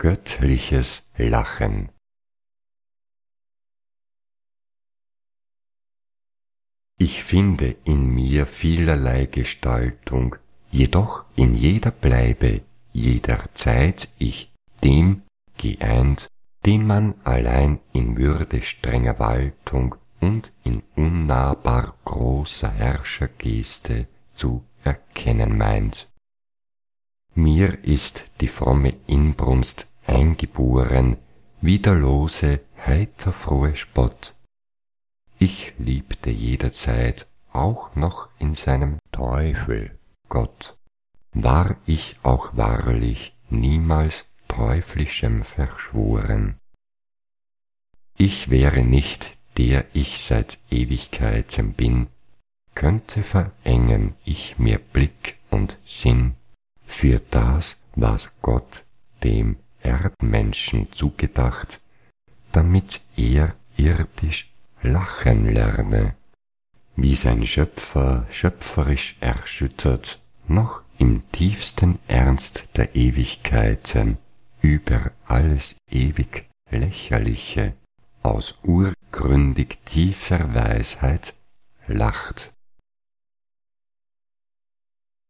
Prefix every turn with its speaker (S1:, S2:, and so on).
S1: göttliches Lachen. Ich finde in mir vielerlei Gestaltung, jedoch in jeder bleibe, jederzeit ich dem geeint, den man allein in Würde strenger Waltung und in unnahbar großer Herrschergeste zu erkennen meint. Mir ist die fromme Inbrunst eingeboren, wie der lose, heiter frohe Spott. Ich liebte jederzeit auch noch in seinem Teufel Gott, war ich auch wahrlich niemals teuflischem verschworen. Ich wäre nicht, der ich seit Ewigkeiten bin, könnte verengen ich mir Blick und Sinn für das, was Gott dem Erdmenschen zugedacht, damit er irdisch lachen lerne, wie sein Schöpfer schöpferisch erschüttert, noch im tiefsten Ernst der Ewigkeiten über alles ewig Lächerliche aus urgründig tiefer Weisheit lacht.